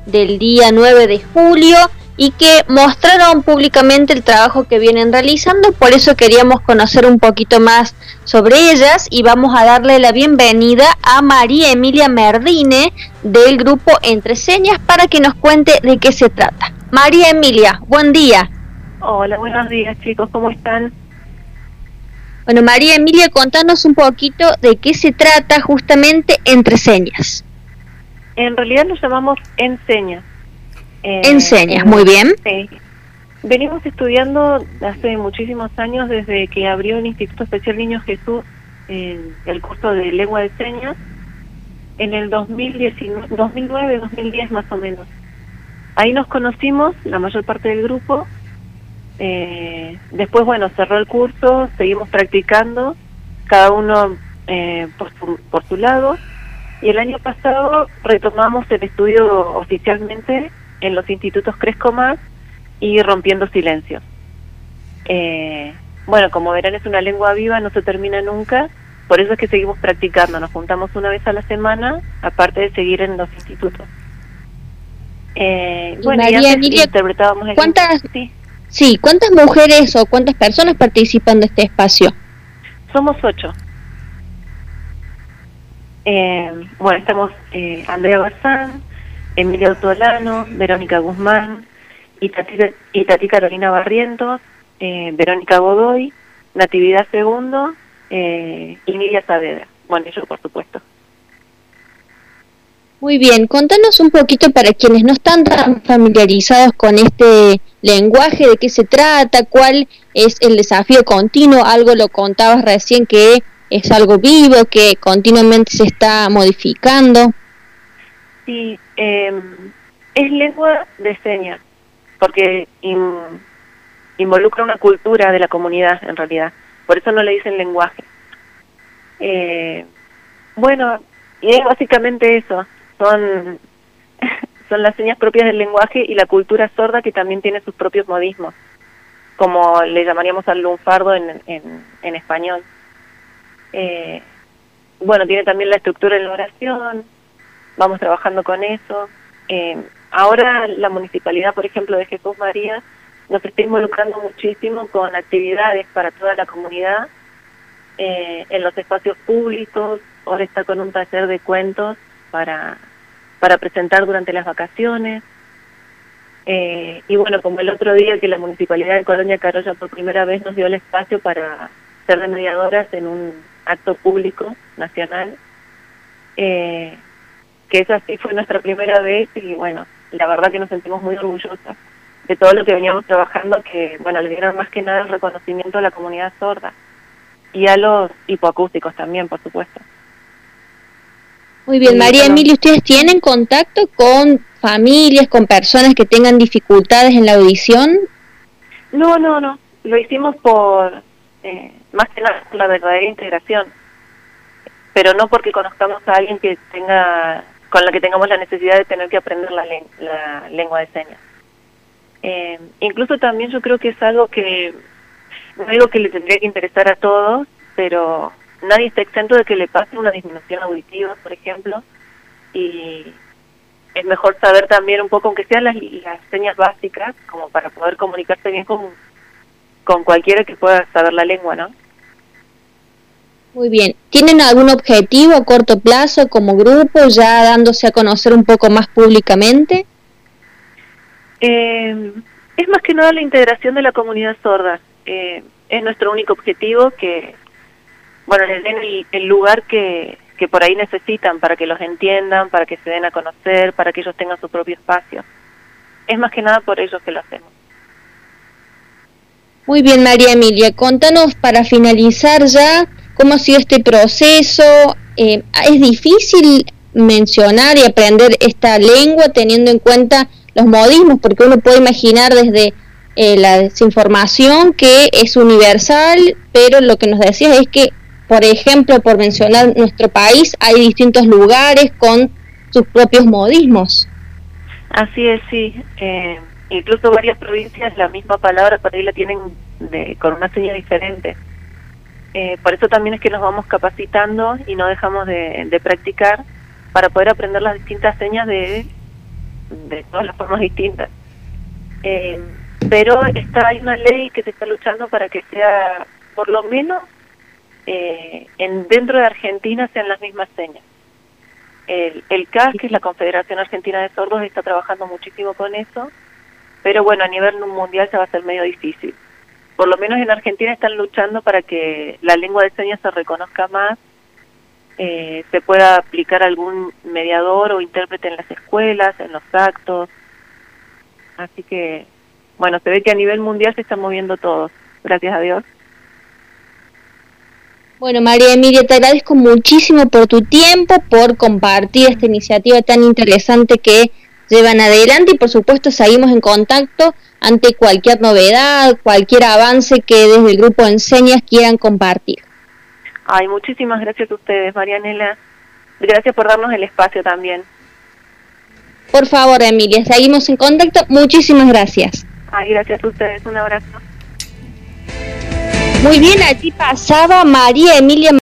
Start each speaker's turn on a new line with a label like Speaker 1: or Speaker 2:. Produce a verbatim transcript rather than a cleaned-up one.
Speaker 1: del día nueve de julio y que mostraron públicamente el trabajo que vienen realizando. Por eso queríamos conocer un poquito más sobre ellas y vamos a darle la bienvenida a María Emilia Merdine del grupo Entre Señas para que nos cuente de qué se trata. María Emilia, buen día.
Speaker 2: Hola, buenos días chicos, ¿cómo están?
Speaker 1: Bueno, María Emilia, contanos un poquito de qué se trata justamente Entre Señas.
Speaker 2: En realidad nos llamamos Enseñas. Eh,
Speaker 1: Enseñas, muy bien.
Speaker 2: Sí. Venimos estudiando hace muchísimos años, desde que abrió el Instituto Especial Niño Jesús, eh, el curso de lengua de señas, en el dos mil diecinueve, dos mil nueve, dos mil diez más o menos. Ahí nos conocimos, la mayor parte del grupo. Eh, después, bueno, cerró el curso, seguimos practicando, cada uno eh, por, su, por su lado. Y el año pasado retomamos el estudio oficialmente en los institutos Crezco Más y Rompiendo Silencios. Eh, bueno, como verán, es una lengua viva, no se termina nunca, por eso es que seguimos practicando, nos juntamos una vez a la semana, aparte de seguir en los institutos. Eh, bueno,
Speaker 1: María
Speaker 2: y antes
Speaker 1: Emilia,
Speaker 2: interpretábamos el...
Speaker 1: ¿cuántas,
Speaker 2: sí.
Speaker 1: sí, ¿cuántas mujeres o cuántas personas participan de este espacio?
Speaker 2: Somos ocho. Eh, bueno, estamos eh, Andrea Bazán, Emilia Autolano, Verónica Guzmán, Itati, Itati Carolina Barrientos, eh, Verónica Godoy, Natividad Segundo eh, y Nidia Saavedra. Bueno, yo por supuesto.
Speaker 1: Muy bien, contanos un poquito para quienes no están tan familiarizados con este lenguaje, de qué se trata, cuál es el desafío continuo. Algo lo contabas recién que es algo vivo, que continuamente se está modificando.
Speaker 2: Sí, eh, es lengua de señas, porque in, involucra una cultura de la comunidad en realidad, por eso no le dicen lenguaje. Eh, bueno, y es básicamente eso, son, son las señas propias del lenguaje y la cultura sorda que también tiene sus propios modismos, como le llamaríamos al lunfardo en, en, en español. Eh, bueno, tiene también la estructura de la oración, vamos trabajando con eso. Eh, ahora la municipalidad, por ejemplo, de Jesús María, nos está involucrando muchísimo con actividades para toda la comunidad, eh, en los espacios públicos. Ahora está con un taller de cuentos para, para presentar durante las vacaciones. Eh, y bueno, como el otro día que la municipalidad de Colonia Carolla por primera vez nos dio el espacio para ser de mediadoras en un acto público nacional, eh, que esa sí fue nuestra primera vez y bueno, la verdad que nos sentimos muy orgullosas de todo lo que veníamos trabajando, que bueno, le dieron más que nada el reconocimiento a la comunidad sorda y a los hipoacústicos también, por supuesto.
Speaker 1: Muy bien,
Speaker 2: y,
Speaker 1: María
Speaker 2: bueno,
Speaker 1: Emilia, ¿ustedes tienen contacto con familias, con personas que tengan dificultades en la audición?
Speaker 2: No, no, no, lo hicimos por, eh, más que nada por la verdadera integración, pero no porque conozcamos a alguien que tenga, con la que tengamos la necesidad de tener que aprender la, len la lengua de señas. Eh, incluso también yo creo que es algo que, no digo que le tendría que interesar a todos, pero nadie está exento de que le pase una disminución auditiva, por ejemplo, y es mejor saber también un poco, aunque sean las, las señas básicas, como para poder comunicarse bien con, con cualquiera que pueda saber la lengua, ¿no?
Speaker 1: Muy bien. ¿Tienen algún objetivo a corto plazo como grupo, ya dándose a conocer un poco más públicamente?
Speaker 2: Eh, es más que nada la integración de la comunidad sorda. Eh, es nuestro único objetivo, que bueno, les den el, el lugar que, que por ahí necesitan para que los entiendan, para que se den a conocer, para que ellos tengan su propio espacio. Es más que nada por ellos que lo hacemos.
Speaker 1: Muy bien, María Emilia, contanos para finalizar ya cómo ha sido este proceso. Eh, ¿es difícil mencionar y aprender esta lengua teniendo en cuenta los modismos? Porque uno puede imaginar desde eh, la desinformación que es universal, pero lo que nos decías es que, por ejemplo, por mencionar nuestro país, hay distintos lugares con sus propios modismos.
Speaker 2: Así es, sí. Eh, incluso varias provincias la misma palabra por ahí la tienen de, con una seña diferente. Eh, por eso también es que nos vamos capacitando y no dejamos de, de practicar para poder aprender las distintas señas de, de todas las formas distintas. Eh, pero está, hay una ley que se está luchando para que sea, por lo menos, eh, en dentro de Argentina sean las mismas señas. El, el C A S, que es la Confederación Argentina de Sordos, está trabajando muchísimo con eso, pero bueno, a nivel mundial se va a hacer medio difícil. Por lo menos en Argentina están luchando para que la lengua de señas se reconozca más, eh, se pueda aplicar algún mediador o intérprete en las escuelas, en los actos. Así que, bueno, se ve que a nivel mundial se están moviendo todos, gracias a Dios.
Speaker 1: Bueno, María Emilia, te agradezco muchísimo por tu tiempo, por compartir esta iniciativa tan interesante que llevan adelante y por supuesto seguimos en contacto ante cualquier novedad, cualquier avance que desde el grupo Enseñas quieran compartir.
Speaker 2: Ay, muchísimas gracias a ustedes, Marianela. Gracias por darnos el espacio también.
Speaker 1: Por favor, Emilia, seguimos en contacto. Muchísimas gracias.
Speaker 2: Ay, gracias a ustedes. Un abrazo.
Speaker 1: Muy bien, allí pasaba María Emilia